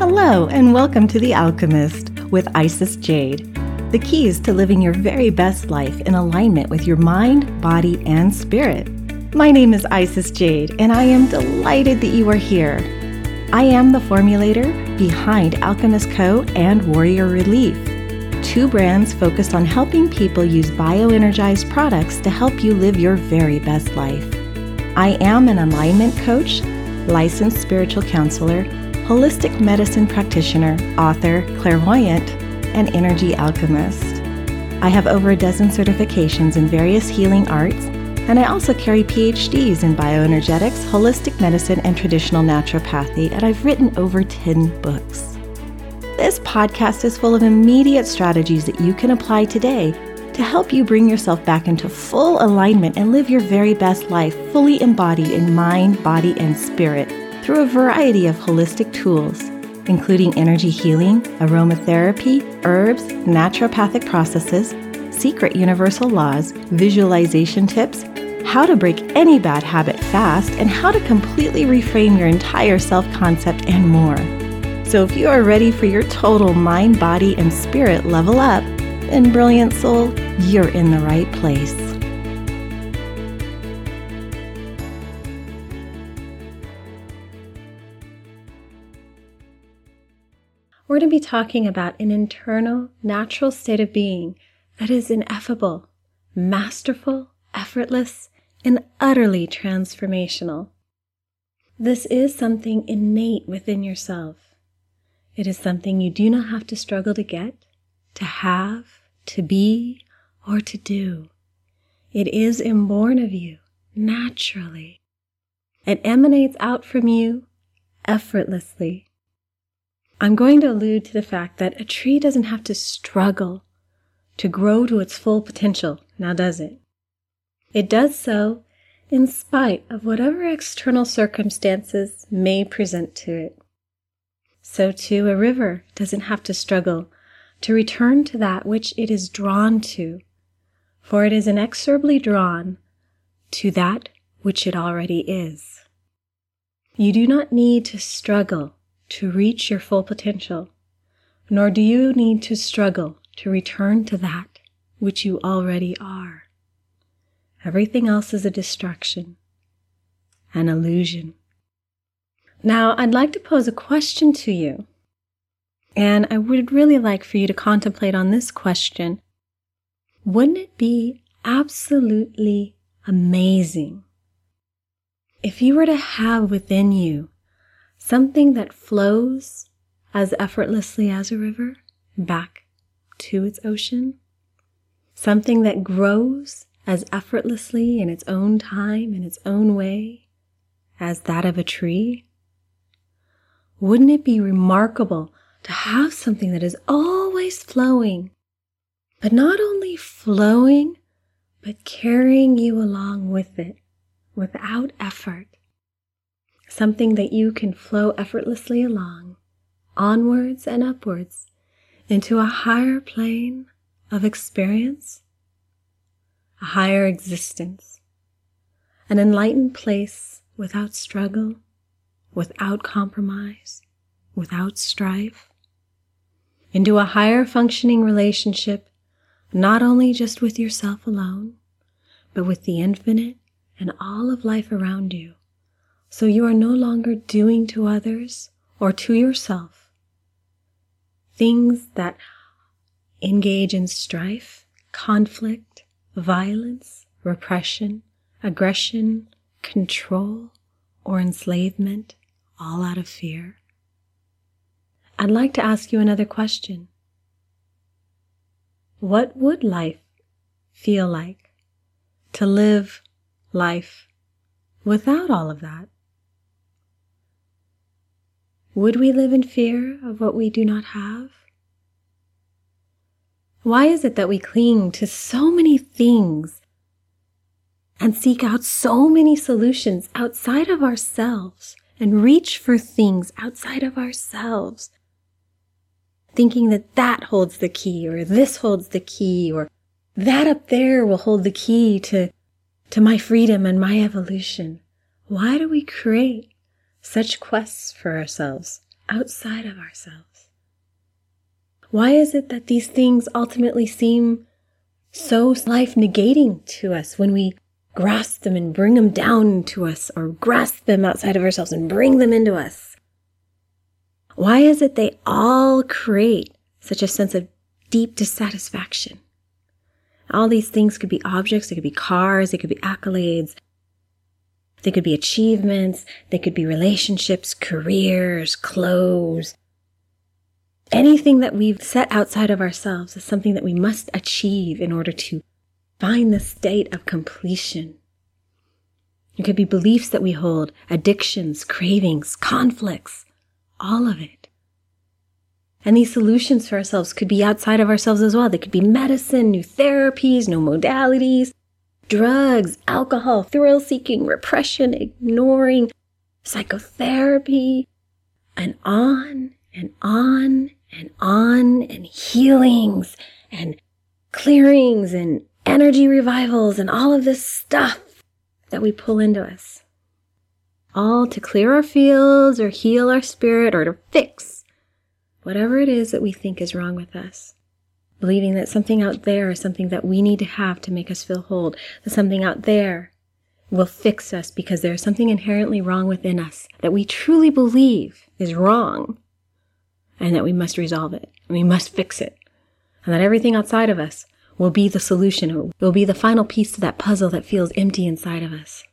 Hello, and welcome to The Alchemist with Isis Jade. The keys to living your very best life in alignment with your mind, body, and spirit. My name is Isis Jade, and I am delighted that you are here. I am the formulator behind Alchemist Co. and Warrior Relief, two brands focused on helping people use bioenergized products to help you live your very best life. I am an alignment coach, licensed spiritual counselor, holistic medicine practitioner, author, clairvoyant, and energy alchemist. I have over a dozen certifications in various healing arts, and I also carry PhDs in bioenergetics, holistic medicine, and traditional naturopathy, and I've written over 10 books. This podcast is full of immediate strategies that you can apply today to help you bring yourself back into full alignment and live your very best life fully embodied in mind, body, and spirit through a variety of holistic tools, including energy healing, aromatherapy, herbs, naturopathic processes, secret universal laws, visualization tips, how to break any bad habit fast, and how to completely reframe your entire self-concept and more. So if you are ready for your total mind, body, and spirit level up, then brilliant soul, you're in the right place. We're going to be talking about an internal, natural state of being that is ineffable, masterful, effortless, and utterly transformational. This is something innate within yourself. It is something you do not have to struggle to get, to have, to be, or to do. It is inborn of you, naturally. It emanates out from you effortlessly. I'm going to allude to the fact that a tree doesn't have to struggle to grow to its full potential, now does it? It does so in spite of whatever external circumstances may present to it. So too, a river doesn't have to struggle to return to that which it is drawn to, for it is inexorably drawn to that which it already is. You do not need to struggle to reach your full potential, nor do you need to struggle to return to that which you already are. Everything else is a distraction, an illusion. Now, I'd like to pose a question to you, and I would really like for you to contemplate on this question. Wouldn't it be absolutely amazing if you were to have within you something that flows as effortlessly as a river back to its ocean? Something that grows as effortlessly in its own time, in its own way, as that of a tree? Wouldn't it be remarkable to have something that is always flowing, but not only flowing, but carrying you along with it without effort? Something that you can flow effortlessly along, onwards and upwards, into a higher plane of experience, a higher existence, an enlightened place without struggle, without compromise, without strife, into a higher functioning relationship, not only just with yourself alone, but with the infinite and all of life around you. So you are no longer doing to others or to yourself things that engage in strife, conflict, violence, repression, aggression, control, or enslavement, all out of fear. I'd like to ask you another question. What would life feel like to live life without all of that? Would we live in fear of what we do not have? Why is it that we cling to so many things and seek out so many solutions outside of ourselves and reach for things outside of ourselves, thinking that that holds the key, or this holds the key, or that up there will hold the key to my freedom and my evolution? Why do we create such quests for ourselves outside of ourselves? Why is it that these things ultimately seem so life-negating to us when we grasp them and bring them down to us, or grasp them outside of ourselves and bring them into us? Why is it they all create such a sense of deep dissatisfaction? All these things could be objects, they could be cars, they could be accolades, they could be achievements, they could be relationships, careers, clothes. Anything that we've set outside of ourselves is something that we must achieve in order to find the state of completion. It could be beliefs that we hold, addictions, cravings, conflicts, all of it. And these solutions for ourselves could be outside of ourselves as well. They could be medicine, new therapies, new modalities, drugs, alcohol, thrill-seeking, repression, ignoring, psychotherapy, and on and on and on, and healings and clearings and energy revivals and all of this stuff that we pull into us. All to clear our fields or heal our spirit or to fix whatever it is that we think is wrong with us. Believing that something out there is something that we need to have to make us feel whole, that something out there will fix us because there is something inherently wrong within us that we truly believe is wrong, and that we must resolve it, and we must fix it, and that everything outside of us will be the solution, it will be the final piece to that puzzle that feels empty inside of us.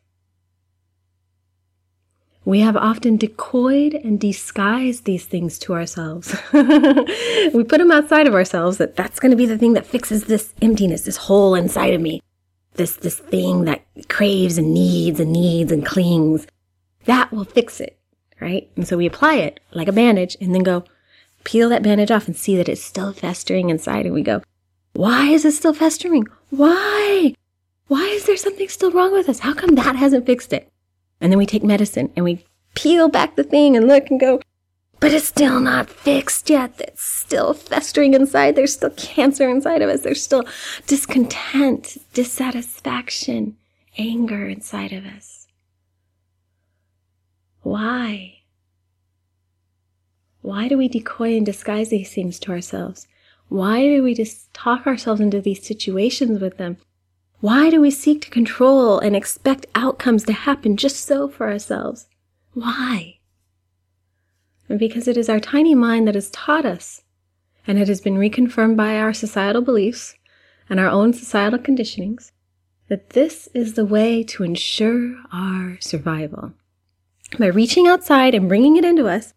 We have often decoyed and disguised these things to ourselves. We put them outside of ourselves, that's going to be the thing that fixes this emptiness, this hole inside of me, this thing that craves and needs and clings. That will fix it, right? And so we apply it like a bandage and then go peel that bandage off and see that it's still festering inside. And we go, why is it still festering? Why? Why is there something still wrong with us? How come that hasn't fixed it? And then we take medicine and we peel back the thing and look and go, but it's still not fixed yet. It's still festering inside. There's still cancer inside of us. There's still discontent, dissatisfaction, anger inside of us. Why? Why do we decoy and disguise these things to ourselves? Why do we just talk ourselves into these situations with them? Why do we seek to control and expect outcomes to happen just so for ourselves? Why? And because it is our tiny mind that has taught us, and it has been reconfirmed by our societal beliefs and our own societal conditionings, that this is the way to ensure our survival. By reaching outside and bringing it into us,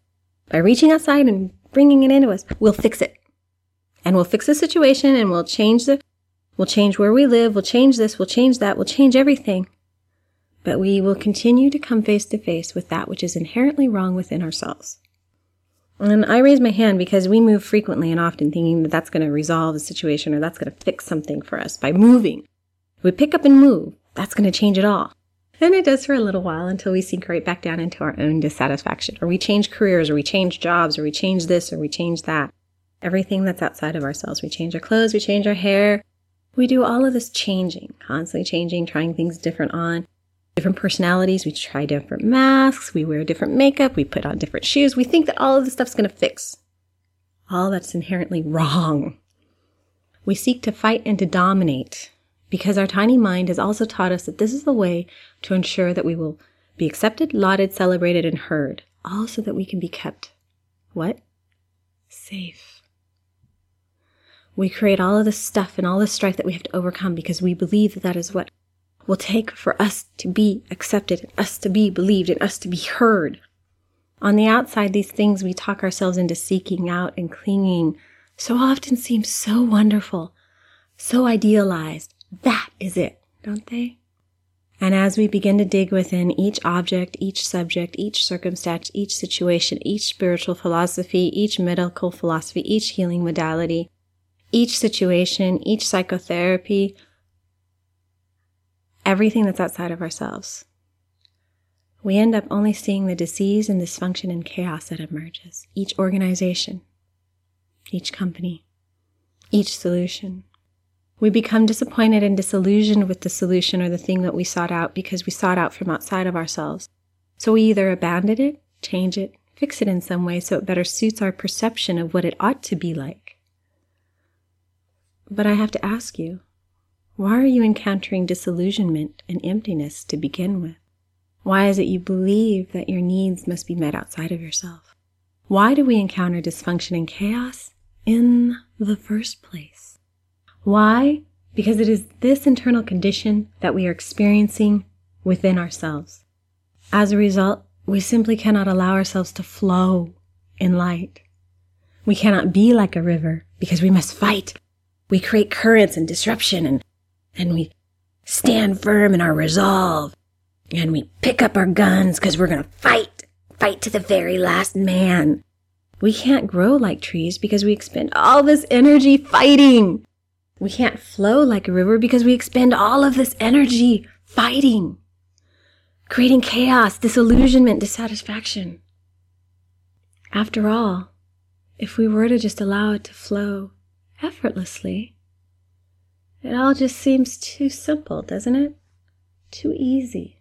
we'll fix it. And we'll fix the situation, and we'll change where we live, we'll change this, we'll change that, we'll change everything. But we will continue to come face to face with that which is inherently wrong within ourselves. And I raise my hand because we move frequently and often thinking that that's going to resolve the situation or that's going to fix something for us by moving. If we pick up and move, that's going to change it all. And it does for a little while until we sink right back down into our own dissatisfaction. Or we change careers, or we change jobs, or we change this, or we change that. Everything that's outside of ourselves. We change our clothes, we change our hair. We do all of this changing, constantly changing, trying things different on. Different personalities, we try different masks, we wear different makeup, we put on different shoes. We think that all of this stuff's going to fix all that's inherently wrong. We seek to fight and to dominate because our tiny mind has also taught us that this is the way to ensure that we will be accepted, lauded, celebrated, and heard, all so that we can be kept, what? Safe. We create all of this stuff and all this strife that we have to overcome because we believe that that is what will take for us to be accepted, and us to be believed, and us to be heard. On the outside, these things we talk ourselves into seeking out and clinging so often seem so wonderful, so idealized. That is it, don't they? And as we begin to dig within each object, each subject, each circumstance, each situation, each spiritual philosophy, each medical philosophy, each healing modality, each situation, each psychotherapy, everything that's outside of ourselves, we end up only seeing the disease and dysfunction and chaos that emerges. Each organization, each company, each solution. We become disappointed and disillusioned with the solution or the thing that we sought out because we sought out from outside of ourselves. So we either abandon it, change it, fix it in some way so it better suits our perception of what it ought to be like. But I have to ask you, why are you encountering disillusionment and emptiness to begin with? Why is it you believe that your needs must be met outside of yourself? Why do we encounter dysfunction and chaos in the first place? Why? Because it is this internal condition that we are experiencing within ourselves. As a result, we simply cannot allow ourselves to flow in light. We cannot be like a river because we must fight. We create currents and disruption and we stand firm in our resolve. And we pick up our guns because we're going to fight to the very last man. We can't grow like trees because we expend all this energy fighting. We can't flow like a river because we expend all of this energy fighting, creating chaos, disillusionment, dissatisfaction. After all, if we were to just allow it to flow effortlessly, it all just seems too simple, doesn't it? Too easy.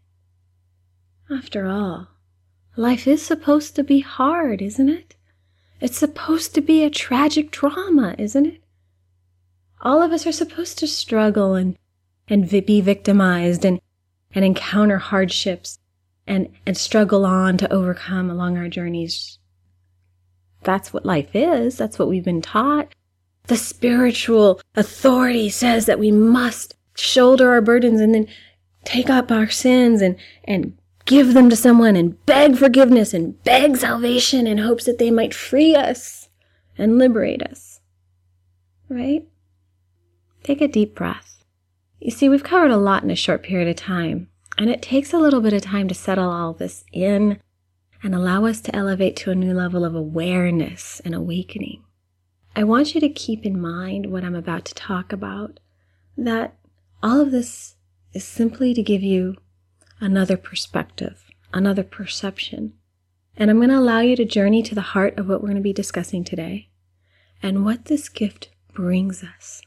After all, life is supposed to be hard, isn't it? It's supposed to be a tragic drama, isn't it? All of us are supposed to struggle and be victimized and encounter hardships and struggle on to overcome along our journeys. That's what life is. That's what we've been taught. The spiritual authority says that we must shoulder our burdens and then take up our sins and give them to someone and beg forgiveness and beg salvation in hopes that they might free us and liberate us. Right? Take a deep breath. You see, we've covered a lot in a short period of time, and it takes a little bit of time to settle all this in and allow us to elevate to a new level of awareness and awakening. I want you to keep in mind what I'm about to talk about, that all of this is simply to give you another perspective, another perception. And I'm going to allow you to journey to the heart of what we're going to be discussing today and what this gift brings us.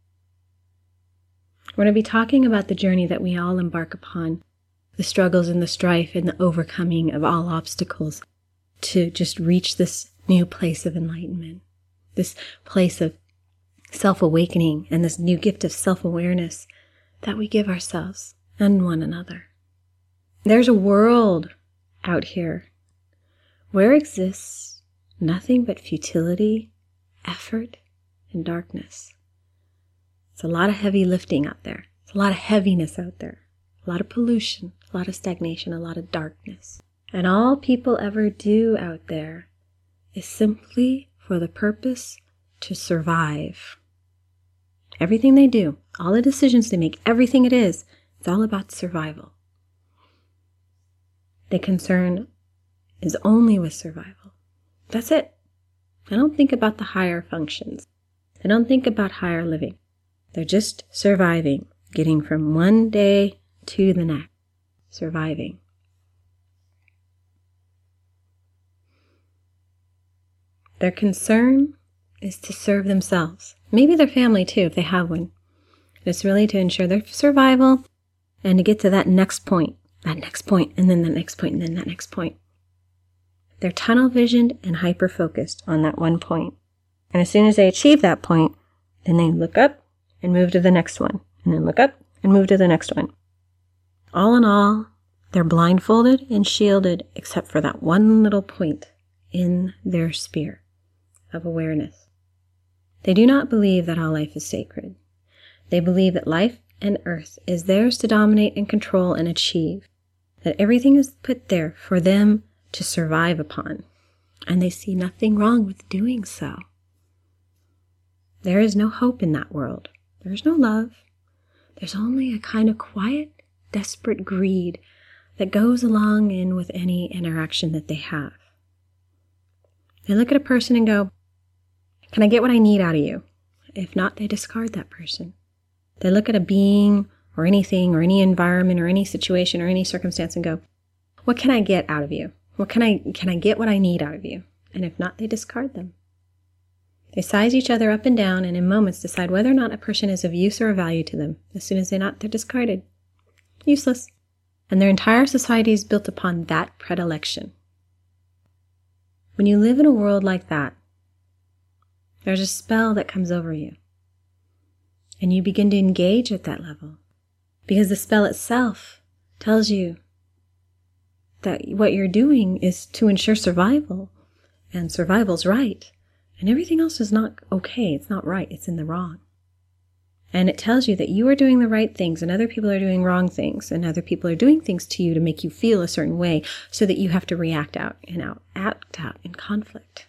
We're going to be talking about the journey that we all embark upon, the struggles and the strife and the overcoming of all obstacles to just reach this new place of enlightenment, this place of self-awakening and this new gift of self-awareness that we give ourselves and one another. There's a world out here where exists nothing but futility, effort, and darkness. It's a lot of heavy lifting out there. It's a lot of heaviness out there. A lot of pollution, a lot of stagnation, a lot of darkness. And all people ever do out there is simply for the purpose to survive. Everything they do, all the decisions they make, everything it is, it's all about survival. The concern is only with survival. That's it. I don't think about the higher functions. I don't think about higher living. They're just surviving, getting from one day to the next. Surviving. Their concern is to serve themselves. Maybe their family too, if they have one. It's really to ensure their survival and to get to that next point, and then that next point, and then that next point. They're tunnel visioned and hyper-focused on that one point. And as soon as they achieve that point, then they look up and move to the next one, and then look up and move to the next one. All in all, they're blindfolded and shielded except for that one little point in their sphere of awareness. They do not believe that all life is sacred. They believe that life and earth is theirs to dominate and control and achieve, that everything is put there for them to survive upon, and they see nothing wrong with doing so. There is no hope in that world. There's no love. There's only a kind of quiet, desperate greed that goes along in with any interaction that they have. They look at a person and go, "Can I get what I need out of you?" If not, they discard that person. They look at a being or anything or any environment or any situation or any circumstance and go, "What can I get out of you? Can I get what I need out of you?" And if not, they discard them. They size each other up and down and in moments decide whether or not a person is of use or of value to them. As soon as they're not, they're discarded. Useless. And their entire society is built upon that predilection. When you live in a world like that, there's a spell that comes over you. And you begin to engage at that level. Because the spell itself tells you that what you're doing is to ensure survival. And survival's right. And everything else is not okay. It's not right. It's in the wrong. And it tells you that you are doing the right things and other people are doing wrong things. And other people are doing things to you to make you feel a certain way so that you have to react out and act out in conflict.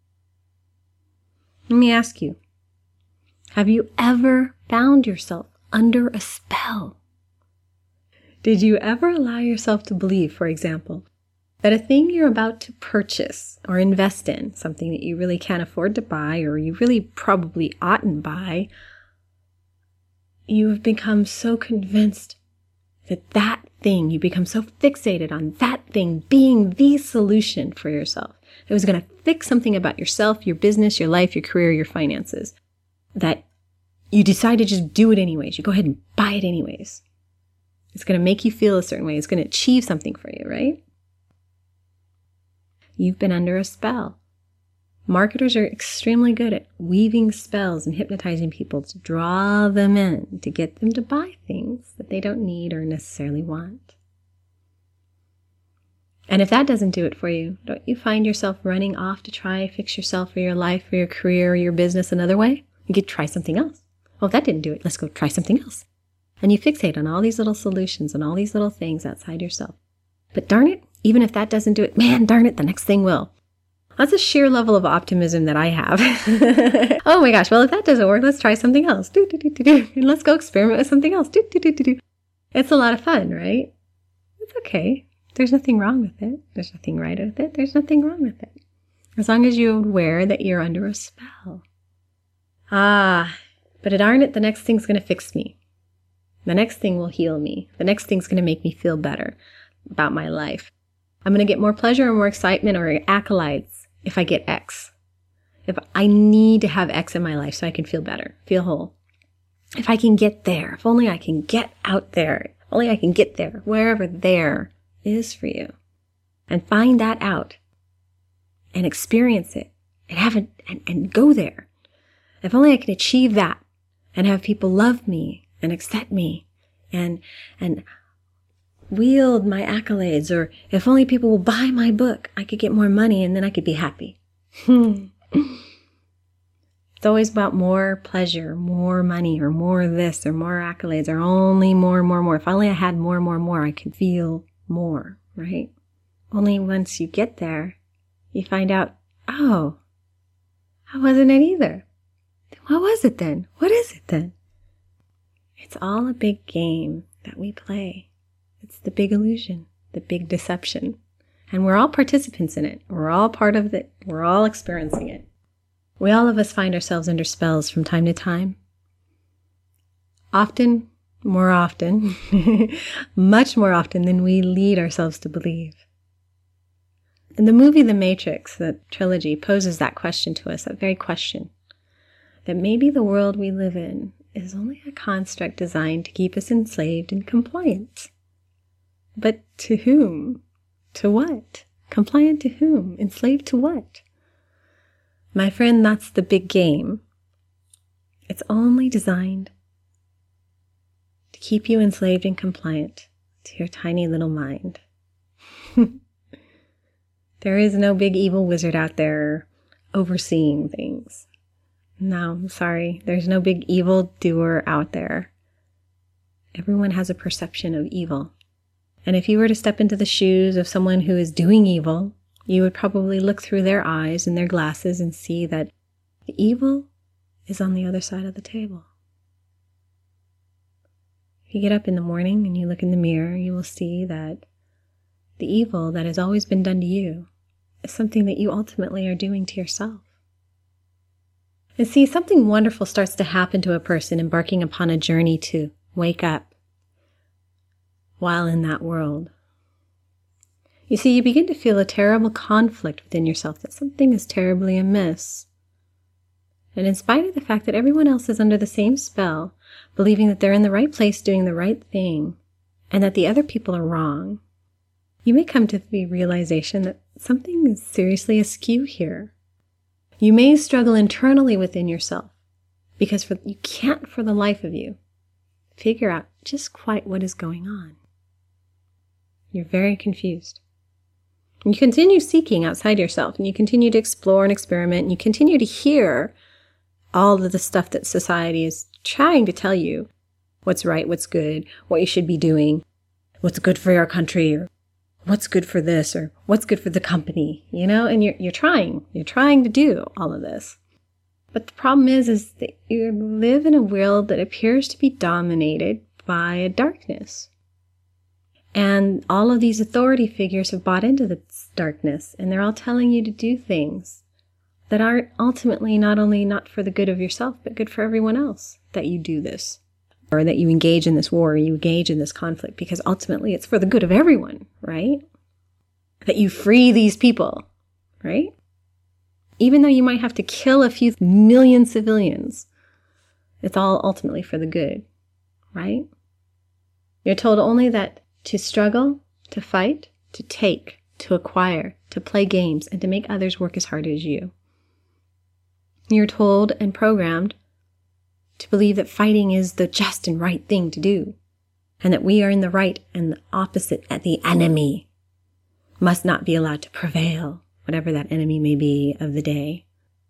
Let me ask you, have you ever found yourself under a spell? Did you ever allow yourself to believe, for example, that a thing you're about to purchase or invest in, something that you really can't afford to buy or you really probably oughtn't buy, you have become so convinced that that thing, you become so fixated on that thing being the solution for yourself. It was going to fix something about yourself, your business, your life, your career, your finances, that you decide to just do it anyways. You go ahead and buy it anyways. It's going to make you feel a certain way. It's going to achieve something for you, right? You've been under a spell. Marketers are extremely good at weaving spells and hypnotizing people to draw them in, to get them to buy things that they don't need or necessarily want. And if that doesn't do it for you, don't you find yourself running off to try fix yourself or your life or your career or your business another way? You could try something else. Well, if that didn't do it, let's go try something else. And you fixate on all these little solutions and all these little things outside yourself. But darn it, even if that doesn't do it, man, darn it, the next thing will. That's a sheer level of optimism that I have. Oh my gosh, well, if that doesn't work, let's try something else. And let's go experiment with something else. It's a lot of fun, right? It's okay. There's nothing wrong with it. There's nothing right with it. There's nothing wrong with it. As long as you're aware that you're under a spell. But darn it, the next thing's going to fix me. The next thing will heal me. The next thing's going to make me feel better about my life. I'm going to get more pleasure or more excitement or accolades if I get X. If I need to have X in my life so I can feel better, feel whole. If I can get there, if only I can get out there, if only I can get there, wherever there is for you. And find that out and experience it and have it and go there. If only I can achieve that and have people love me and accept me and wield my accolades, or if only people will buy my book, I could get more money and then I could be happy. It's always about more pleasure, more money, or more this, or more accolades, or only more. If only I had more, I could feel more, right? Only once you get there, you find out, oh, I wasn't it either. What was it then? What is it then? It's all a big game that we play. It's the big illusion, the big deception. And we're all participants in it. We're all part of it. We're all experiencing it. All of us find ourselves under spells from time to time. Often, more often, much more often than we lead ourselves to believe. In the movie The Matrix, the trilogy, poses that question to us, that very question. That maybe the world we live in is only a construct designed to keep us enslaved and compliant. But to whom? To what? Compliant to whom? Enslaved to what? My friend, that's the big game. It's only designed to keep you enslaved and compliant to your tiny little mind. There is no big evil wizard out there overseeing things. No, I'm sorry. There's no big evil doer out there. Everyone has a perception of evil. And if you were to step into the shoes of someone who is doing evil, you would probably look through their eyes and their glasses and see that the evil is on the other side of the table. If you get up in the morning and you look in the mirror, you will see that the evil that has always been done to you is something that you ultimately are doing to yourself. And see, something wonderful starts to happen to a person embarking upon a journey to wake up while in that world. You see, you begin to feel a terrible conflict within yourself that something is terribly amiss. And in spite of the fact that everyone else is under the same spell, believing that they're in the right place doing the right thing, and that the other people are wrong, you may come to the realization that something is seriously askew here. You may struggle internally within yourself because you can't for the life of you figure out just quite what is going on. You're very confused. And you continue seeking outside yourself, and you continue to explore and experiment, and you continue to hear all of the stuff that society is trying to tell you, what's right, what's good, what you should be doing, what's good for your country, or what's good for this, or what's good for the company, and you're trying to do all of this. But the problem is that you live in a world that appears to be dominated by a darkness. And all of these authority figures have bought into this darkness, and they're all telling you to do things that are ultimately not only not for the good of yourself, but good for everyone else, that you do this, or that you engage in this war, or you engage in this conflict, because ultimately it's for the good of everyone, right? That you free these people, right? Even though you might have to kill a few million civilians, it's all ultimately for the good, right? You're told only that to struggle, to fight, to take, to acquire, to play games, and to make others work as hard as you. You're told and programmed to believe that fighting is the just and right thing to do, and that we are in the right and the opposite at the enemy must not be allowed to prevail, whatever that enemy may be of the day.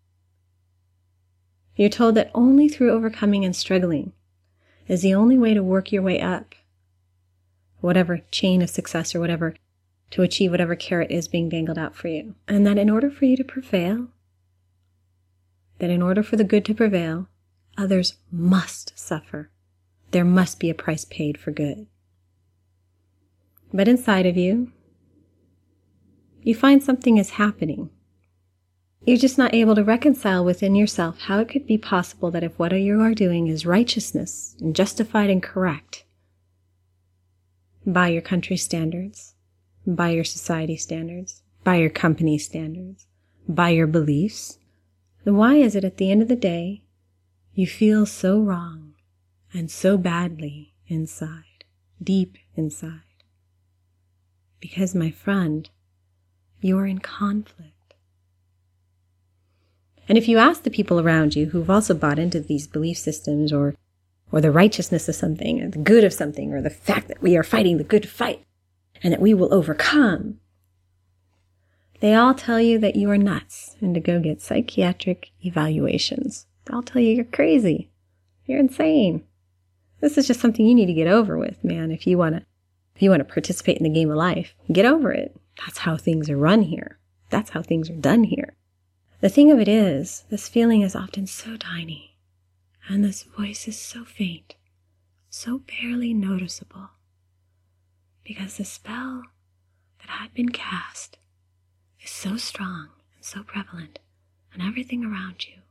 You're told that only through overcoming and struggling is the only way to work your way up, whatever chain of success or whatever, to achieve whatever carrot is being dangled out for you. And that in order for you to prevail, that in order for the good to prevail, others must suffer. There must be a price paid for good. But inside of you, you find something is happening. You're just not able to reconcile within yourself how it could be possible that if what you are doing is righteousness and justified and correct by your country's standards, by your society standards, by your company standards, by your beliefs, then why is it at the end of the day you feel so wrong and so badly inside, deep inside? Because, my friend, you're in conflict. And if you ask the people around you who've also bought into these belief systems or the righteousness of something, or the good of something, or the fact that we are fighting the good fight and that we will overcome, they all tell you that you are nuts and to go get psychiatric evaluations. They'll tell you you're crazy. You're insane. This is just something you need to get over with, man. If you want to participate in the game of life, get over it. That's how things are run here. That's how things are done here. The thing of it is, this feeling is often so tiny, and this voice is so faint, so barely noticeable, because the spell that had been cast is so strong and so prevalent on everything around you.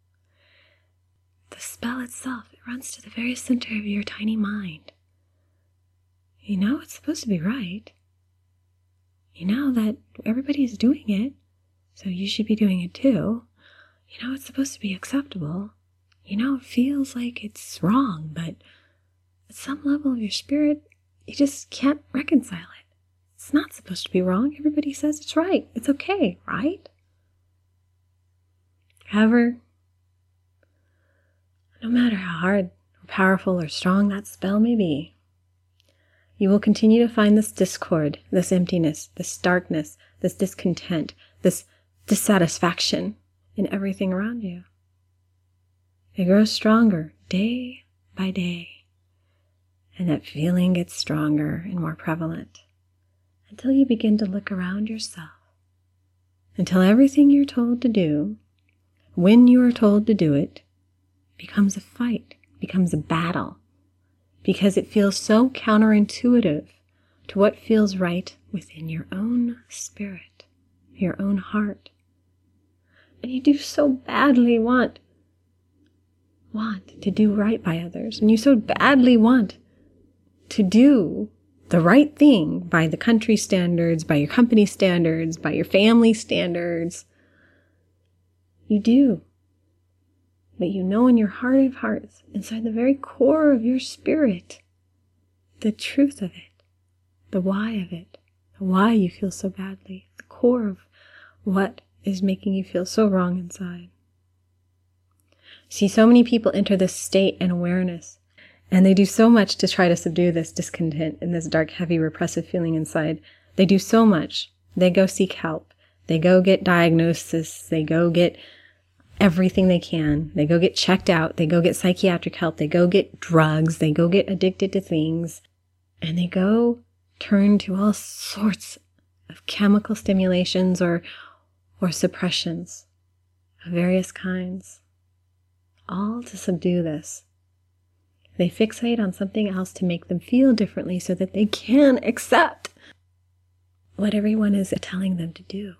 The spell itself, it runs to the very center of your tiny mind. You know it's supposed to be right. You know that everybody's doing it, so you should be doing it too. You know it's supposed to be acceptable. You know it feels like it's wrong, but at some level of your spirit, you just can't reconcile it. It's not supposed to be wrong. Everybody says it's right. It's okay, right? However, no matter how hard or powerful or strong that spell may be, you will continue to find this discord, this emptiness, this darkness, this discontent, this dissatisfaction in everything around you. It grows stronger day by day, and that feeling gets stronger and more prevalent until you begin to look around yourself, until everything you're told to do, when you are told to do it, becomes a fight, becomes a battle, because it feels so counterintuitive to what feels right within your own spirit, your own heart. And you do so badly want to do right by others, and you so badly want to do the right thing by the country standards, by your company standards, by your family standards. You do. But you know in your heart of hearts, inside the very core of your spirit, the truth of it, the why of it, why you feel so badly, the core of what is making you feel so wrong inside. See, so many people enter this state and awareness, and they do so much to try to subdue this discontent and this dark, heavy, repressive feeling inside. They do so much. They go seek help. They go get diagnosis. They go get everything they can. They go get checked out. They go get psychiatric help. They go get drugs. They go get addicted to things. And they go turn to all sorts of chemical stimulations or suppressions of various kinds, all to subdue this. They fixate on something else to make them feel differently so that they can accept what everyone is telling them to do.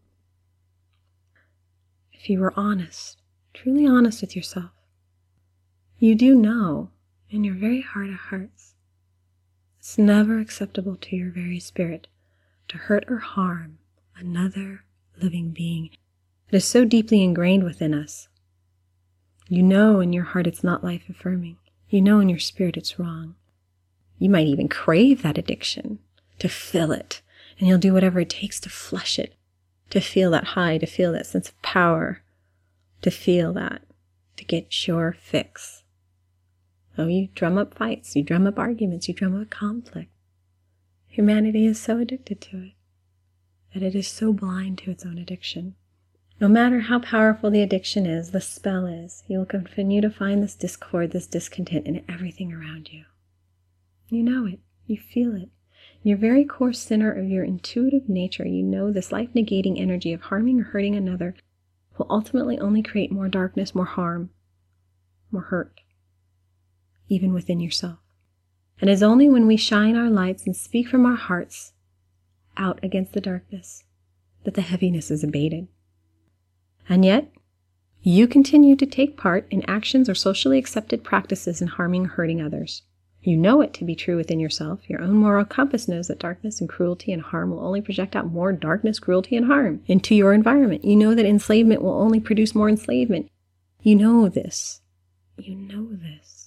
If you were honest, truly honest with yourself, you do know in your very heart of hearts, it's never acceptable to your very spirit to hurt or harm another living being. It is so deeply ingrained within us. You know in your heart it's not life-affirming. You know in your spirit it's wrong. You might even crave that addiction, to fill it, and you'll do whatever it takes to flush it, to feel that high, to feel that sense of power, to feel that, to get your fix. Oh, you drum up fights, you drum up arguments, you drum up conflict. Humanity is so addicted to it, that it is so blind to its own addiction. No matter how powerful the addiction is, the spell is, you will continue to find this discord, this discontent in everything around you. You know it. You feel it. In your very core center of your intuitive nature, you know this life-negating energy of harming or hurting another will ultimately only create more darkness, more harm, more hurt, even within yourself. And it's only when we shine our lights and speak from our hearts out against the darkness that the heaviness is abated. And yet, you continue to take part in actions or socially accepted practices in harming or hurting others. You know it to be true within yourself. Your own moral compass knows that darkness and cruelty and harm will only project out more darkness, cruelty, and harm into your environment. You know that enslavement will only produce more enslavement. You know this. You know this.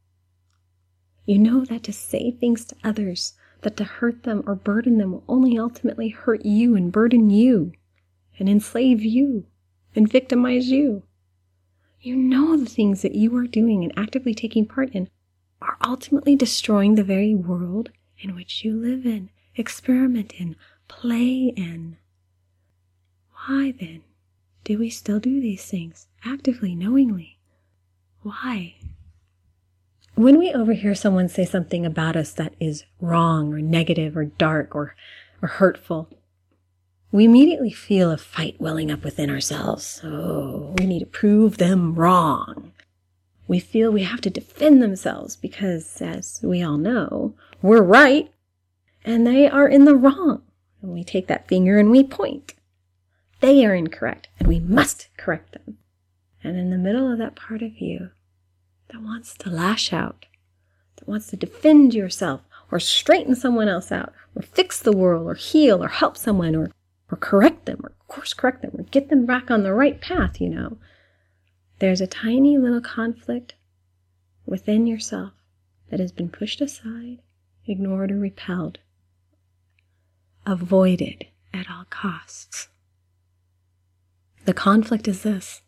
You know that to say things to others, that to hurt them or burden them will only ultimately hurt you and burden you and enslave you and victimize you. You know the things that you are doing and actively taking part in are ultimately destroying the very world in which you live in, experiment in, play in. Why then do we still do these things actively, knowingly? Why? When we overhear someone say something about us that is wrong or negative or dark or hurtful, we immediately feel a fight welling up within ourselves. Oh, we need to prove them wrong. We feel we have to defend themselves because, as we all know, we're right and they are in the wrong. And we take that finger and we point. They are incorrect and we must correct them. And in the middle of that part of you that wants to lash out, that wants to defend yourself or straighten someone else out or fix the world or heal or help someone or correct them or course correct them or get them back on the right path, you know. There's a tiny little conflict within yourself that has been pushed aside, ignored, or repelled, avoided at all costs. The conflict is this: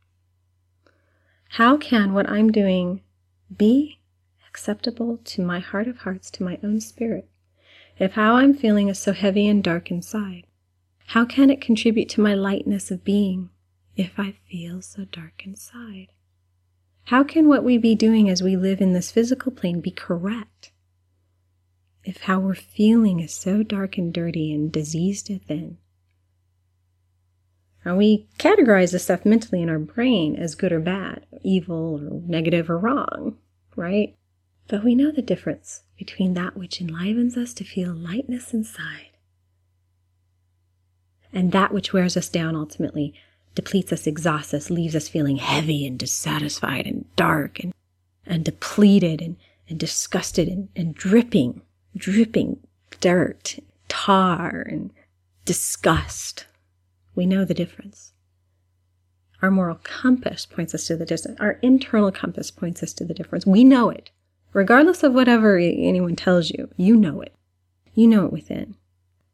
how can what I'm doing be acceptable to my heart of hearts, to my own spirit, if how I'm feeling is so heavy and dark inside? How can it contribute to my lightness of being if I feel so dark inside? How can what we be doing as we live in this physical plane be correct if how we're feeling is so dark and dirty and diseased within? Now, we categorize the stuff mentally in our brain as good or bad, evil or negative or wrong, right? But we know the difference between that which enlivens us to feel lightness inside and that which wears us down ultimately, depletes us, exhausts us, leaves us feeling heavy and dissatisfied and dark and depleted and disgusted and dripping dirt, tar and disgust. We know the difference. Our moral compass points us to the distance. Our internal compass points us to the difference. We know it. Regardless of whatever anyone tells you, you know it. You know it within.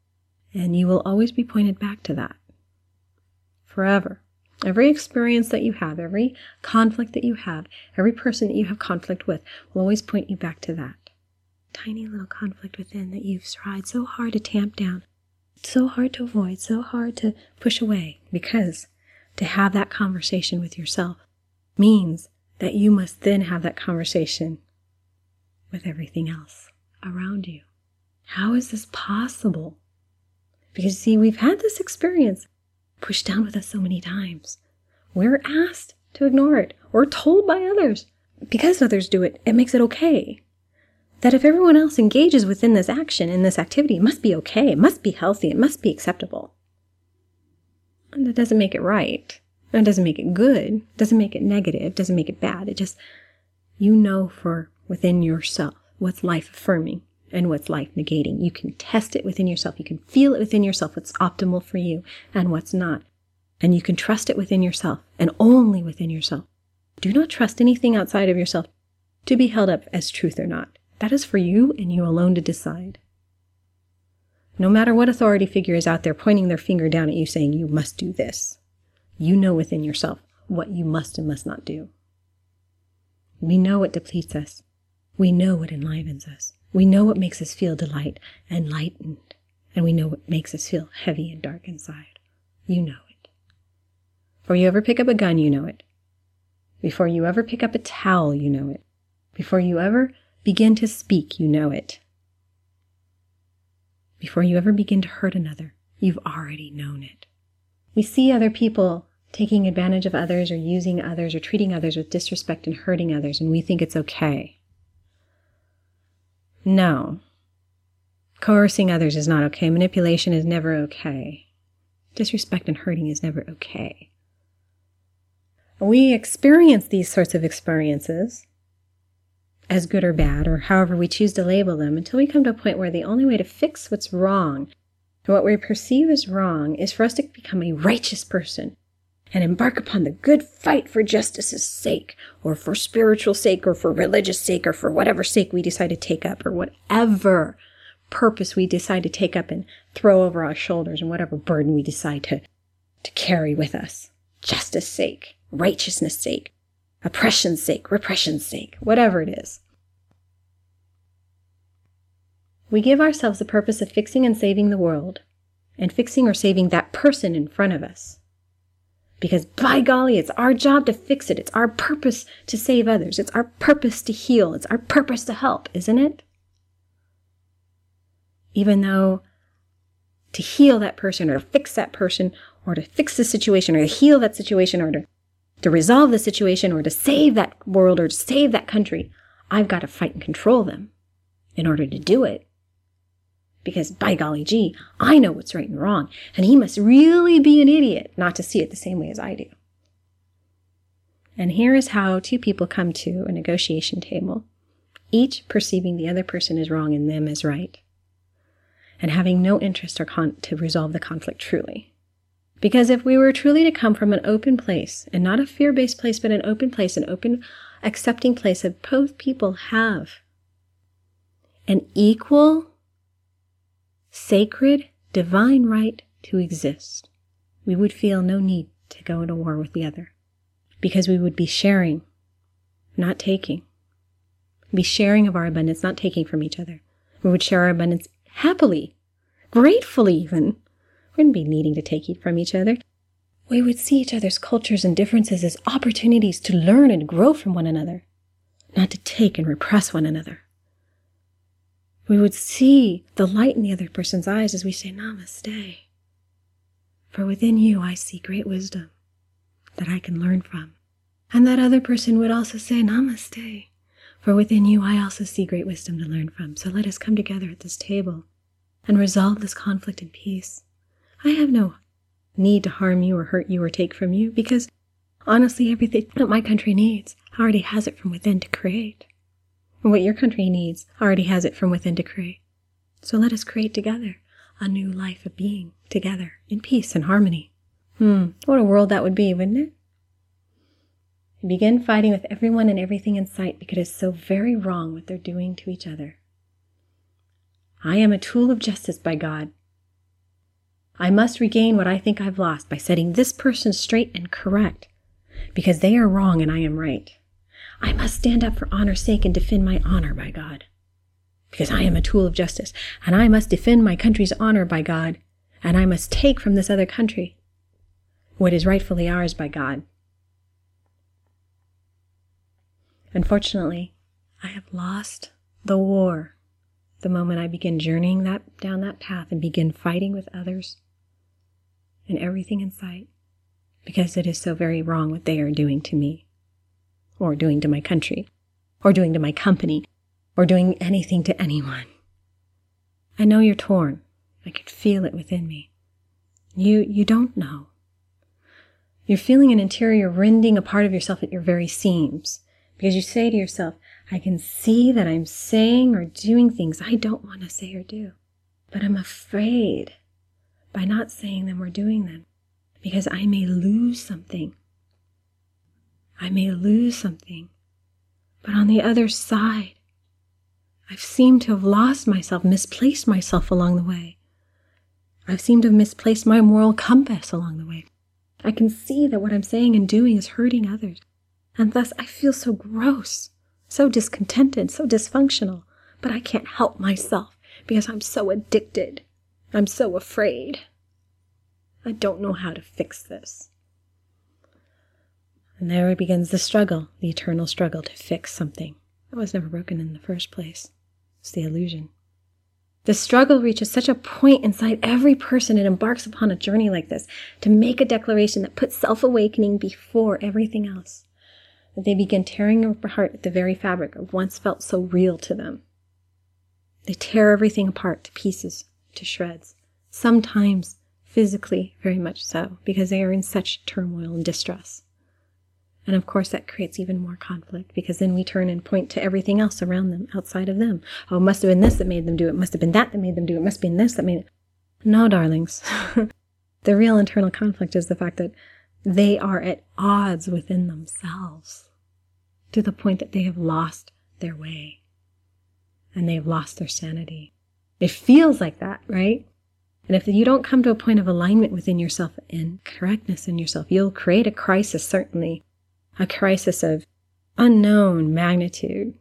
And you will always be pointed back to that. Forever. Every experience that you have, every conflict that you have, every person that you have conflict with will always point you back to that. Tiny little conflict within that you've tried so hard to tamp down, so hard to avoid, so hard to push away, because to have that conversation with yourself means that you must then have that conversation with everything else around you. How is this possible? Because see, we've had this experience pushed down with us so many times. We're asked to ignore it or told by others. Because others do it, it makes it okay. That if everyone else engages within this action, in this activity, it must be okay, it must be healthy, it must be acceptable. And that doesn't make it right. That doesn't make it good, doesn't make it negative, doesn't make it bad. It just, you know for within yourself what's life affirming and what's life negating. You can test it within yourself. You can feel it within yourself what's optimal for you and what's not. And you can trust it within yourself and only within yourself. Do not trust anything outside of yourself to be held up as truth or not. That is for you and you alone to decide. No matter what authority figure is out there pointing their finger down at you saying you must do this, you know within yourself what you must and must not do. We know what depletes us. We know what enlivens us. We know what makes us feel delight and lightened. And we know what makes us feel heavy and dark inside. You know it. Before you ever pick up a gun, you know it. Before you ever pick up a towel, you know it. Before you ever begin to speak, you know it. Before you ever begin to hurt another, you've already known it. We see other people taking advantage of others or using others or treating others with disrespect and hurting others, and we think it's okay. No. Coercing others is not okay. Manipulation is never okay. Disrespect and hurting is never okay. We experience these sorts of experiences as good or bad, or however we choose to label them, until we come to a point where the only way to fix what's wrong and what we perceive as wrong is for us to become a righteous person and embark upon the good fight for justice's sake, or for spiritual sake, or for religious sake, or for whatever sake we decide to take up, or whatever purpose we decide to take up and throw over our shoulders, and whatever burden we decide to carry with us. Justice sake, righteousness sake, oppression's sake, repression's sake, whatever it is. We give ourselves the purpose of fixing and saving the world, and fixing or saving that person in front of us. Because by golly, it's our job to fix it. It's our purpose to save others. It's our purpose to heal. It's our purpose to help, isn't it? Even though to heal that person or to fix that person or to fix the situation or to heal that situation or to resolve the situation or to save that world or to save that country, I've got to fight and control them in order to do it. Because by golly gee, I know what's right and wrong, and he must really be an idiot not to see it the same way as I do. And here is how two people come to a negotiation table, each perceiving the other person is wrong and them is right, and having no interest to resolve the conflict truly. Because if we were truly to come from an open place, and not a fear-based place, but an open place, an open, accepting place that both people have an equal, sacred, divine right to exist, we would feel no need to go into war with the other. Because we would be sharing, not taking. Be sharing of our abundance, not taking from each other. We would share our abundance happily, gratefully even. We wouldn't be needing to take it from each other. We would see each other's cultures and differences as opportunities to learn and grow from one another, not to take and repress one another. We would see the light in the other person's eyes as we say, Namaste. For within you I see great wisdom that I can learn from. And that other person would also say, Namaste. For within you I also see great wisdom to learn from. So let us come together at this table and resolve this conflict in peace. I have no need to harm you or hurt you or take from you, because honestly, everything that my country needs already has it from within to create. And what your country needs already has it from within to create. So let us create together a new life of being together in peace and harmony. What a world that would be, wouldn't it? Begin fighting with everyone and everything in sight, because it is so very wrong what they're doing to each other. I am a tool of justice by God. I must regain what I think I've lost by setting this person straight and correct, because they are wrong and I am right. I must stand up for honor's sake and defend my honor by God, because I am a tool of justice, and I must defend my country's honor by God, and I must take from this other country what is rightfully ours by God. Unfortunately, I have lost the war the moment I begin journeying down that path and begin fighting with others and everything in sight, because it is so very wrong what they are doing to me, or doing to my country, or doing to my company, or doing anything to anyone. I know you're torn. I can feel it within me. You don't know. You're feeling an interior rending a part of yourself at your very seams, because you say to yourself, I can see that I'm saying or doing things I don't want to say or do, but I'm afraid by not saying them or doing them, because I may lose something. I may lose something. But on the other side, I've seemed to have lost myself, misplaced myself along the way. I've seemed to have misplaced my moral compass along the way. I can see that what I'm saying and doing is hurting others. And thus I feel so gross, so discontented, so dysfunctional. But I can't help myself because I'm so addicted. I'm so afraid. I don't know how to fix this. And there begins the struggle, the eternal struggle to fix something that was never broken in the first place. It's the illusion. The struggle reaches such a point inside every person it embarks upon a journey like this, to make a declaration that puts self-awakening before everything else, that they begin tearing apart the very fabric of once felt so real to them. They tear everything apart to pieces, to shreds, sometimes physically very much so, because they are in such turmoil and distress. And of course that creates even more conflict, because then we turn and point to everything else around them, outside of them. Oh, it must have been this that made them do it. It must have been that made them do it. It must have been this that made it. No, darlings. The real internal conflict is the fact that they are at odds within themselves, to the point that they have lost their way and they have lost their sanity. It feels like that, right? And if you don't come to a point of alignment within yourself and correctness in yourself, you'll create a crisis, certainly. A crisis of unknown magnitude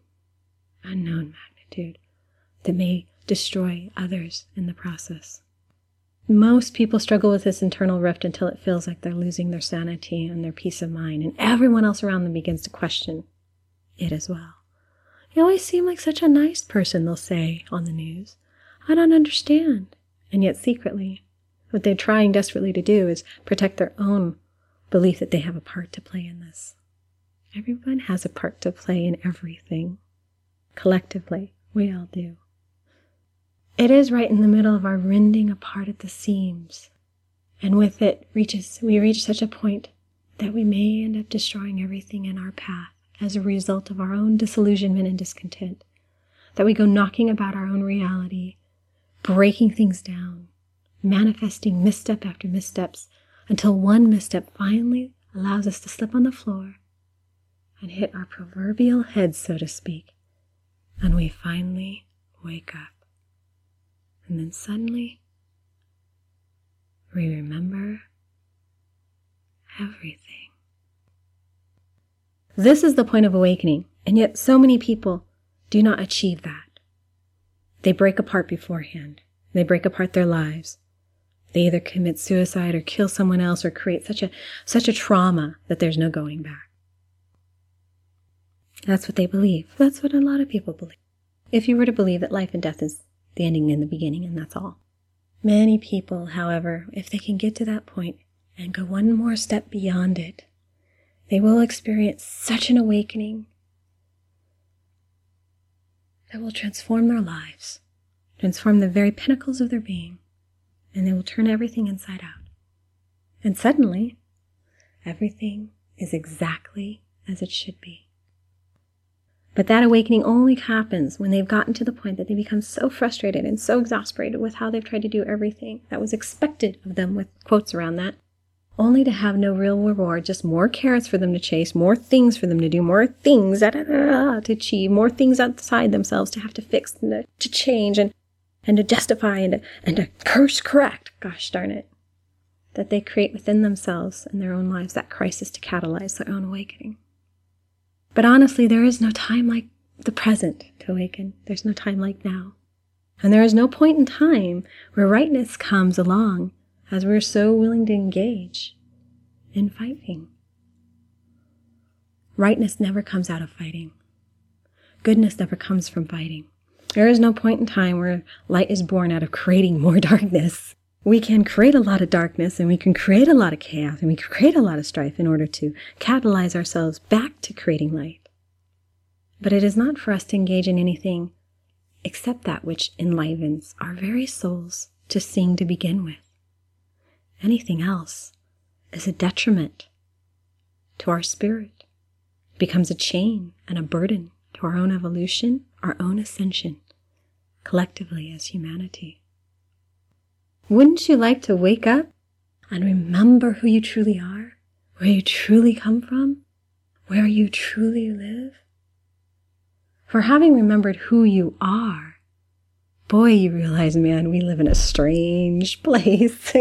that may destroy others in the process. Most people struggle with this internal rift until it feels like they're losing their sanity and their peace of mind, and everyone else around them begins to question it as well. You always seem like such a nice person, they'll say on the news. I don't understand. And yet secretly, what they're trying desperately to do is protect their own belief that they have a part to play in this. Everyone has a part to play in everything. Collectively, we all do. It is right in the middle of our rending apart at the seams. And with it, we reach such a point that we may end up destroying everything in our path as a result of our own disillusionment and discontent. That we go knocking about our own reality, breaking things down, manifesting misstep after missteps, until one misstep finally allows us to slip on the floor and hit our proverbial head, so to speak, and we finally wake up. And then suddenly, we remember everything. This is the point of awakening, and yet so many people do not achieve that. They break apart beforehand. They break apart their lives. They either commit suicide or kill someone else or create such a trauma that there's no going back. That's what they believe. That's what a lot of people believe. If you were to believe that life and death is the ending and the beginning, and that's all. Many people, however, if they can get to that point and go one more step beyond it, they will experience such an awakening that will transform their lives, transform the very pinnacles of their being, and they will turn everything inside out. And suddenly, everything is exactly as it should be. But that awakening only happens when they've gotten to the point that they become so frustrated and so exasperated with how they've tried to do everything that was expected of them, with quotes around that, only to have no real reward, just more carrots for them to chase, more things for them to do, more things to achieve, more things outside themselves to have to fix, to change. And and to justify and to course correct, gosh darn it, that they create within themselves and their own lives that crisis to catalyze their own awakening. But honestly, there is no time like the present to awaken. There's no time like now. And there is no point in time where rightness comes along as we're so willing to engage in fighting. Rightness never comes out of fighting. Goodness never comes from fighting. There is no point in time where light is born out of creating more darkness. We can create a lot of darkness, and we can create a lot of chaos, and we can create a lot of strife in order to catalyze ourselves back to creating light. But it is not for us to engage in anything except that which enlivens our very souls to sing to begin with. Anything else is a detriment to our spirit, becomes a chain and a burden to our own evolution, our own ascension, collectively as humanity. Wouldn't you like to wake up and remember who you truly are, where you truly come from, where you truly live? For having remembered who you are, boy, you realize, man, we live in a strange place.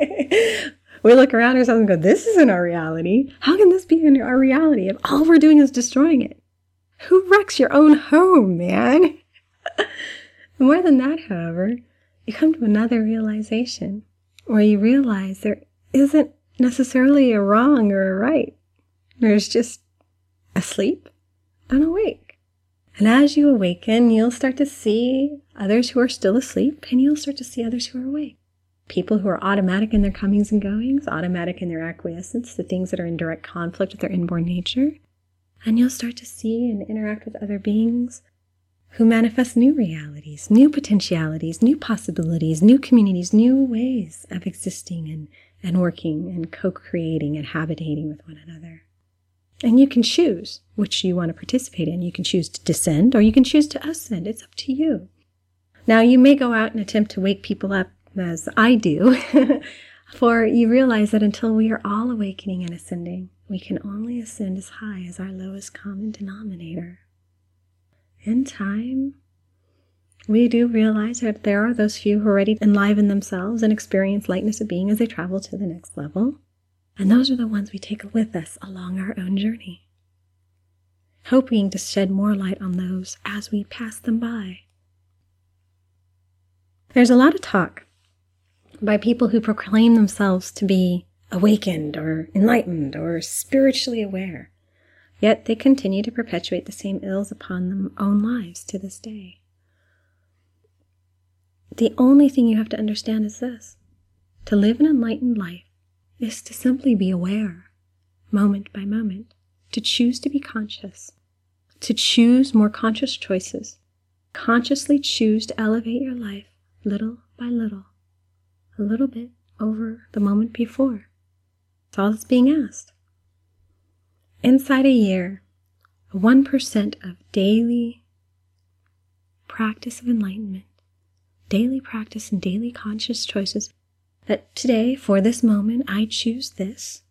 We look around ourselves and go, this isn't our reality. How can this be our reality if all we're doing is destroying it? Who wrecks your own home, man? More than that, however, you come to another realization where you realize there isn't necessarily a wrong or a right. There's just asleep and awake. And as you awaken, you'll start to see others who are still asleep, and you'll start to see others who are awake. People who are automatic in their comings and goings, automatic in their acquiescence to things that are in direct conflict with their inborn nature. And you'll start to see and interact with other beings who manifest new realities, new potentialities, new possibilities, new communities, new ways of existing and working and co-creating and habitating with one another. And you can choose which you want to participate in. You can choose to descend or you can choose to ascend. It's up to you. Now, you may go out and attempt to wake people up, as I do, for you realize that until we are all awakening and ascending, we can only ascend as high as our lowest common denominator. In time, we do realize that there are those few who already enliven themselves and experience lightness of being as they travel to the next level. And those are the ones we take with us along our own journey, hoping to shed more light on those as we pass them by. There's a lot of talk by people who proclaim themselves to be awakened or enlightened or spiritually aware, yet they continue to perpetuate the same ills upon their own lives to this day. The only thing you have to understand is this: to live an enlightened life is to simply be aware, moment by moment, to choose to be conscious, to choose more conscious choices, consciously choose to elevate your life little by little, a little bit over the moment before. That's all that's being asked. Inside a year, 1% of daily practice of enlightenment, daily practice and daily conscious choices, that today, for this moment, I choose this,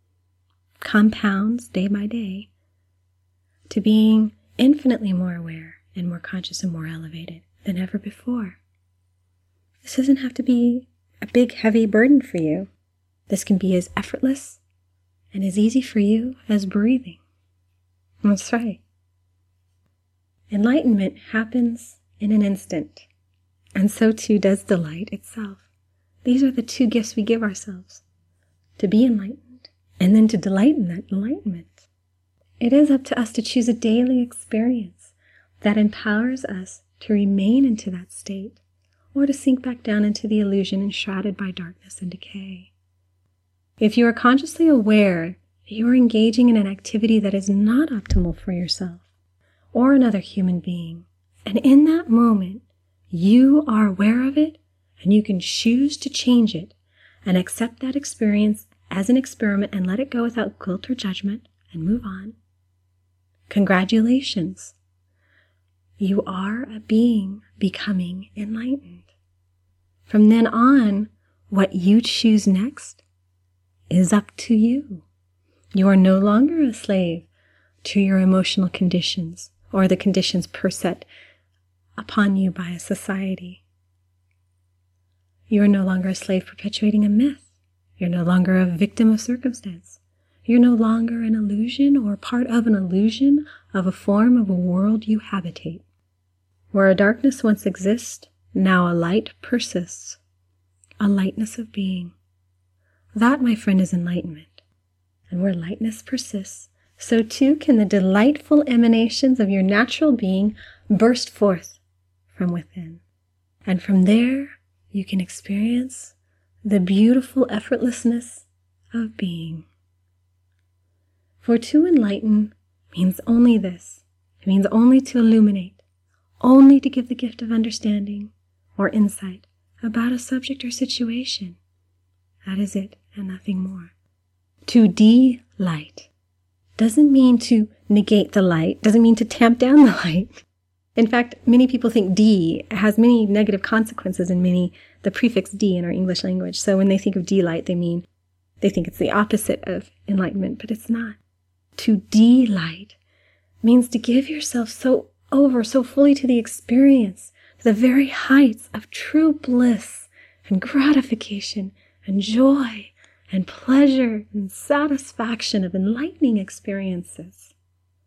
compounds day by day to being infinitely more aware and more conscious and more elevated than ever before. This doesn't have to be a big, heavy burden for you. This can be as effortless and as easy for you as breathing. That's right. Enlightenment happens in an instant, and so too does the light itself. These are the two gifts we give ourselves: to be enlightened and then to delight in that enlightenment. It is up to us to choose a daily experience that empowers us to remain into that state or to sink back down into the illusion enshrouded by darkness and decay. If you are consciously aware that you are engaging in an activity that is not optimal for yourself or another human being, and in that moment you are aware of it, and you can choose to change it and accept that experience as an experiment and let it go without guilt or judgment and move on. Congratulations. You are a being becoming enlightened. From then on, what you choose next is up to you. You are no longer a slave to your emotional conditions or the conditions set upon you by a society. You are no longer a slave perpetuating a myth. You're no longer a victim of circumstance. You're no longer an illusion or part of an illusion of a form of a world you habitate. Where a darkness once exists, now a light persists. A lightness of being. That, my friend, is enlightenment. And where lightness persists, so too can the delightful emanations of your natural being burst forth from within. And from there, you can experience the beautiful effortlessness of being. For to enlighten means only this. It means only to illuminate, only to give the gift of understanding or insight about a subject or situation. That is it, and nothing more. To de-light doesn't mean to negate the light, doesn't mean to tamp down the light. In fact, many people think D has many negative consequences in the prefix D in our English language. So when they think of de-light, they think it's the opposite of enlightenment, but it's not. To de-light means to give yourself so fully to the experience, to the very heights of true bliss and gratification and joy and pleasure and satisfaction of enlightening experiences.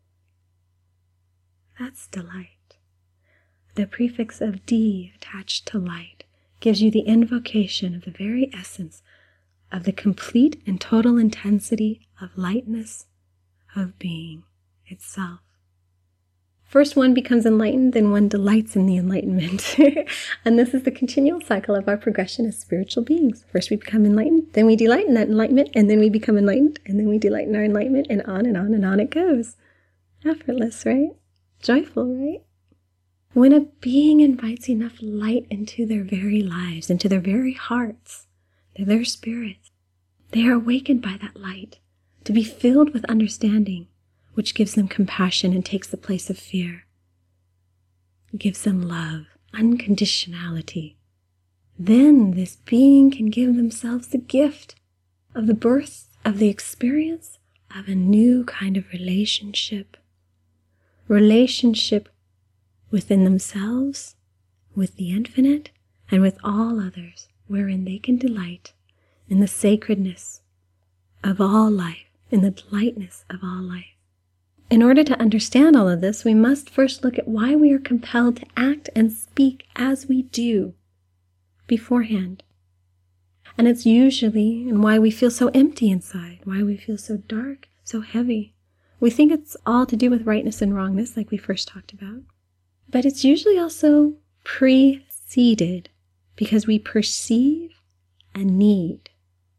That's delight. The prefix of D attached to light gives you the invocation of the very essence of the complete and total intensity of lightness of being itself. First one becomes enlightened, then one delights in the enlightenment. And this is the continual cycle of our progression as spiritual beings. First we become enlightened, then we delight in that enlightenment, and then we become enlightened, and then we delight in our enlightenment, and on and on and on it goes. Effortless, right? Joyful, right? When a being invites enough light into their very lives, into their very hearts, to their spirits, they are awakened by that light to be filled with understanding, which gives them compassion and takes the place of fear. It gives them love, unconditionality. Then this being can give themselves the gift of the birth of the experience of a new kind of relationship. Relationship within themselves, with the infinite, and with all others, wherein they can delight in the sacredness of all life, in the lightness of all life. In order to understand all of this, we must first look at why we are compelled to act and speak as we do beforehand. And it's usually and why we feel so empty inside, why we feel so dark, so heavy. We think it's all to do with rightness and wrongness, like we first talked about. But it's usually also preceded because we perceive a need.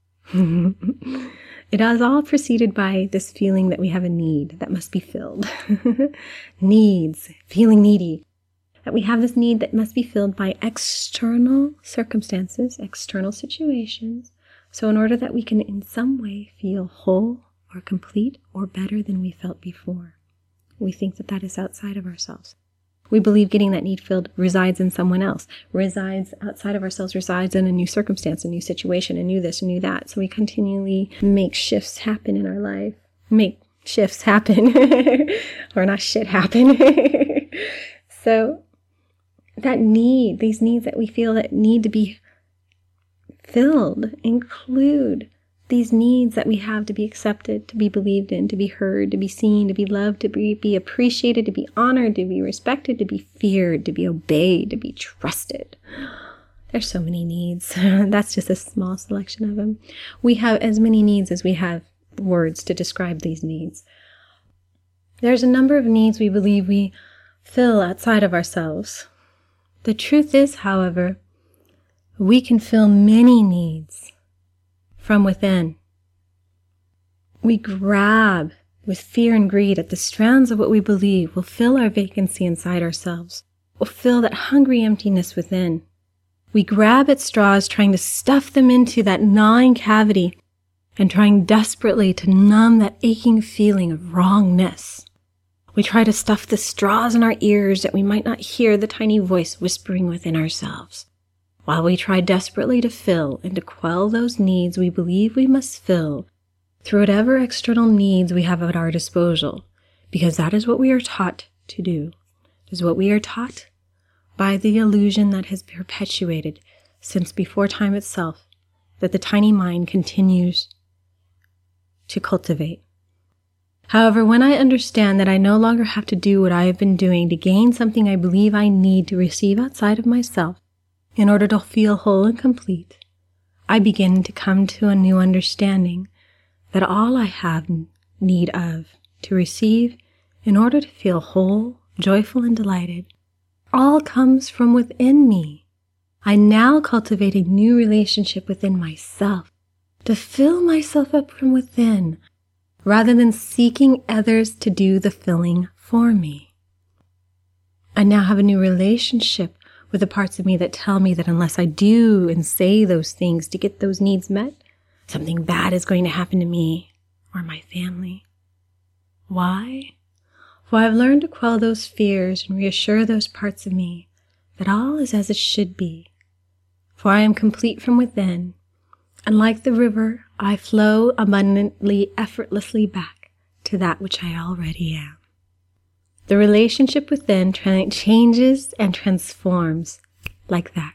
It is all preceded by this feeling that we have a need that must be filled. Needs, feeling needy. That we have this need that must be filled by external circumstances, external situations. So in order that we can in some way feel whole or complete or better than we felt before, we think that that is outside of ourselves. We believe getting that need filled resides in someone else, resides outside of ourselves, resides in a new circumstance, a new situation, a new this, a new that. So we continually make shifts happen in our life. Make shifts happen. Or not shit happen. So that need, these needs that we feel that need to be filled include these needs that we have to be accepted, to be believed in, to be heard, to be seen, to be loved, to be appreciated, to be honored, to be respected, to be feared, to be obeyed, to be trusted. There's so many needs. That's just a small selection of them. We have as many needs as we have words to describe these needs. There's a number of needs we believe we fill outside of ourselves. The truth is, however, we can fill many needs from within. We grab with fear and greed at the strands of what we believe will fill our vacancy inside ourselves, will fill that hungry emptiness within. We grab at straws trying to stuff them into that gnawing cavity and trying desperately to numb that aching feeling of wrongness. We try to stuff the straws in our ears that we might not hear the tiny voice whispering within ourselves, while we try desperately to fill and to quell those needs we believe we must fill through whatever external needs we have at our disposal, because that is what we are taught to do. It is what we are taught by the illusion that has perpetuated since before time itself that the tiny mind continues to cultivate. However, when I understand that I no longer have to do what I have been doing to gain something I believe I need to receive outside of myself in order to feel whole and complete, I begin to come to a new understanding that all I have need of to receive in order to feel whole, joyful, and delighted all comes from within me. I now cultivate a new relationship within myself to fill myself up from within rather than seeking others to do the filling for me. I now have a new relationship with the parts of me that tell me that unless I do and say those things to get those needs met, something bad is going to happen to me or my family. Why? For I've learned to quell those fears and reassure those parts of me that all is as it should be. For I am complete from within, and like the river, I flow abundantly, effortlessly back to that which I already am. The relationship within changes and transforms like that.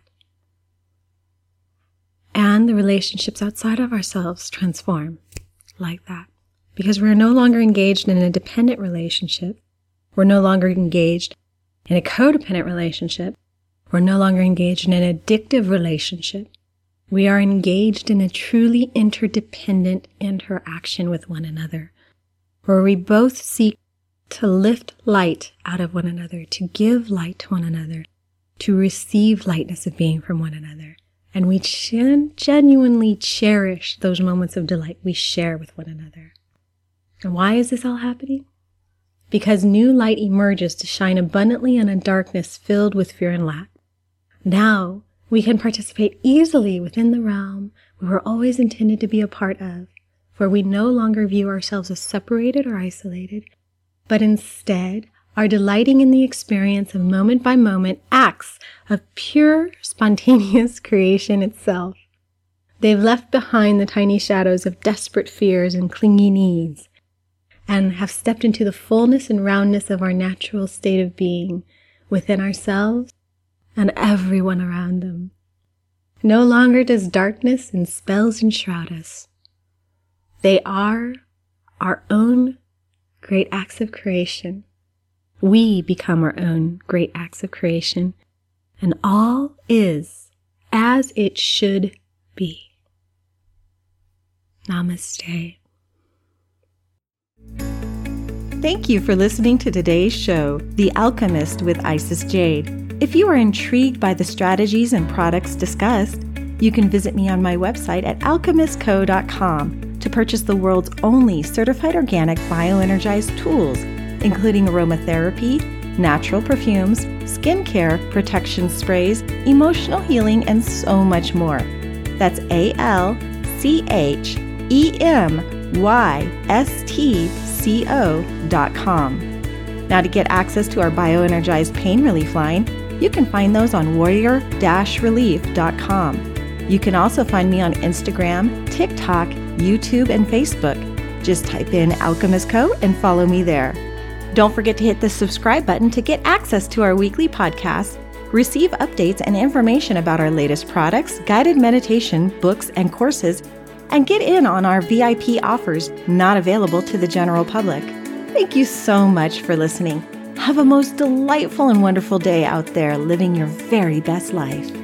And the relationships outside of ourselves transform like that. Because we're no longer engaged in a dependent relationship. We're no longer engaged in a codependent relationship. We're no longer engaged in an addictive relationship. We are engaged in a truly interdependent interaction with one another, where we both seek to lift light out of one another, to give light to one another, to receive lightness of being from one another. And we genuinely cherish those moments of delight we share with one another. And why is this all happening? Because new light emerges to shine abundantly in a darkness filled with fear and lack. Now, we can participate easily within the realm we were always intended to be a part of, where we no longer view ourselves as separated or isolated, but instead are delighting in the experience of moment-by-moment acts of pure, spontaneous creation itself. They've left behind the tiny shadows of desperate fears and clingy needs, and have stepped into the fullness and roundness of our natural state of being within ourselves and everyone around them. No longer does darkness and spells enshroud us. They are our own great acts of creation. We become our own great acts of creation, and all is as it should be. Namaste. Thank you for listening to today's show, The Alchemist with Isis Jade. If you are intrigued by the strategies and products discussed, you can visit me on my website at alchemistco.com to purchase the world's only certified organic bioenergized tools, including aromatherapy, natural perfumes, skincare, protection sprays, emotional healing, and so much more. That's alchemystco.com. Now, to get access to our bioenergized pain relief line, you can find those on warrior-relief.com. You can also find me on Instagram, TikTok, YouTube, and Facebook. Just type in Alchemist Co. and follow me there. Don't forget to hit the subscribe button to get access to our weekly podcast, receive updates and information about our latest products, guided meditation, books, and courses, and get in on our VIP offers not available to the general public. Thank you so much for listening. Have a most delightful and wonderful day out there living your very best life.